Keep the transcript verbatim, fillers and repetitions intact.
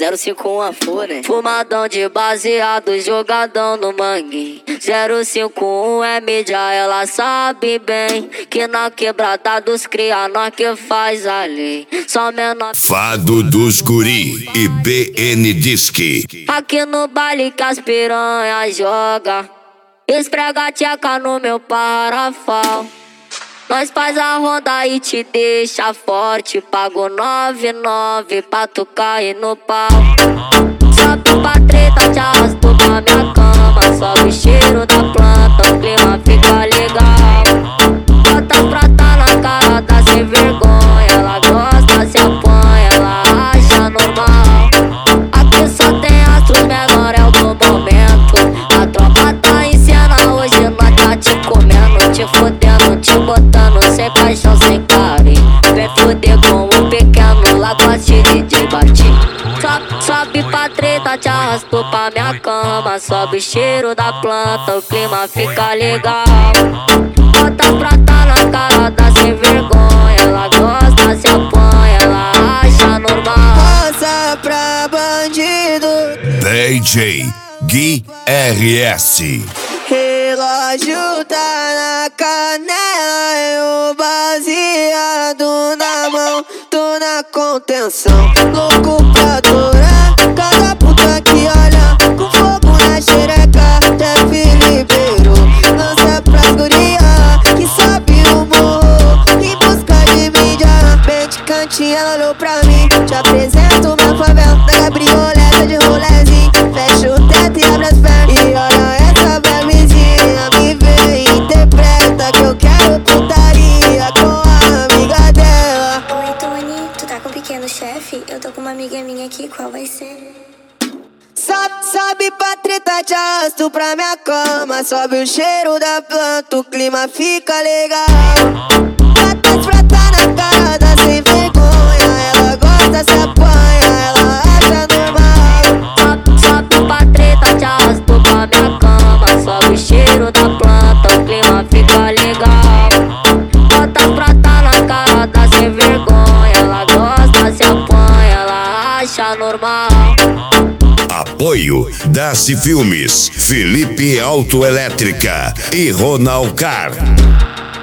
zero cinco um a Fúria. Fumadão de baseado, jogadão no mangue. zero cinco um é mídia, ela sabe bem que na quebrada dos cria nós que faz a lei. Só menor Fado dos Guri e B N Disque. aqui no baile que as piranhas joga. Esfrega a tcheca no meu parafal. Nós faz a ronda e te deixa forte. Pago nove nove pra tu cair no pau. Sobe pra treta, te arrasto pra minha cama. Sobe o cheiro da planta, o clima fica legal. Bota prata na cara da sem vergonha. Ela gosta, se apanha, ela acha normal. Aqui só tem astros menor, é o do momento. A tropa tá em cena hoje, nós tá te comendo, te fodendo, te botando sem paixão, sem carinho. Vem foder com o pequeno, lá gosta de D J Batinho. Sobe, sobe pra treta, te arrasto pra minha cama. Sobe o cheiro da planta, o clima fica legal. Bota prata na cara da sem vergonha. Ela gosta, se apanha, ela acha normal. Rosa pra bandido, D J Gui R S. relógio tá na canela e o baseado na mão. Tô na contenção, louco pra adorar cada puta que olha com fogo na xereca. Até Filipeiro lança pras guria que sabe o morro em busca de mídia. Bem de cantinho ela olhou pra mim. Te apresento minha favela da cabrioleta de rolezinho. Fecha o teto e abre as pernas e olha essa vibezinha. Me vê e interpreta que eu quero putaria com a amiga dela. Oi, Tony, tu tá com um pequeno chefe? Eu tô com uma amiga minha aqui, qual vai ser? Sobe, sobe pra treta, te arrasto pra minha cama. Sobe o cheiro da planta, o clima fica legal. Bota as prata na cara da sem vergonha. Ela gosta, se apanha, ela acha normal. Sobe, sobe pra treta, te arrasto pra minha cama. Sobe o cheiro da planta, o clima fica legal. Bota prata na cara da sem vergonha. Ela gosta, se apanha, ela acha normal. Apoio Daci Filmes, Felipe Autoelétrica e Ronald Car.